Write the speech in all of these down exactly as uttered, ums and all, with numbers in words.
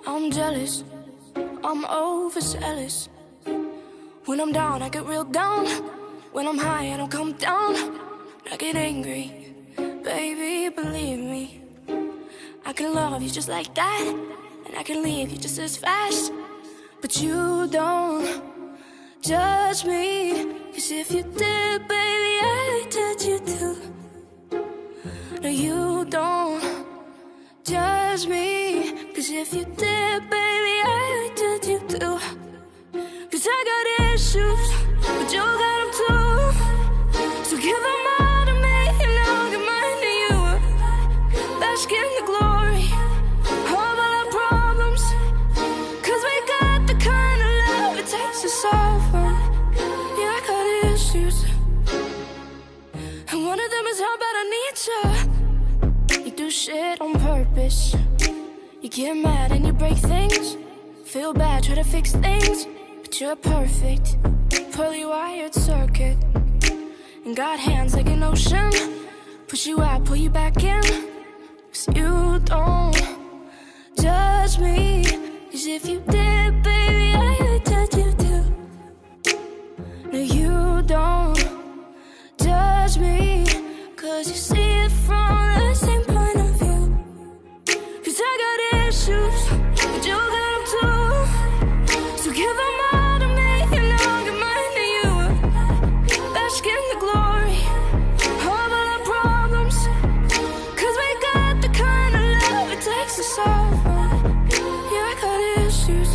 I'm jealous, I'm overzealous. When I'm down, I get real down. When I'm high, I don't come down. I get angry, baby, believe me. I can love you just like that, and I can leave you just as fast. But you don't judge me, 'cause if you did, baby, I'd judge you too. No, you don't judge me, 'cause if you did, baby, I'd judge you too. 'Cause I got issues, but you got them too. So give them all to me, and I'll give mine to you. Bask in the glory of all our problems, 'cause we got the kind of love it takes to solve them. Yeah, I got issues, and one of them is how bad I need you. You do shit on purpose. You get mad and you break things. Feel bad, try to fix things, but you're perfect, poorly wired circuit. And got hands like an ocean, push you out, pull you back in. 'Cause you don't judge me, 'cause if you did, baby, I would judge you too. No, you don't judge me, 'cause you see it from the same point of view. 'Cause I got issues, but you got them too. So give them all to me, and I'll give mine to you. Bask in the glory of all our problems, 'cause we got the kind of love it takes to solve them. Yeah, I got issues,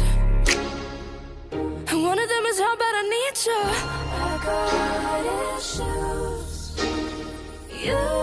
and one of them is how bad I need you. I got issues. You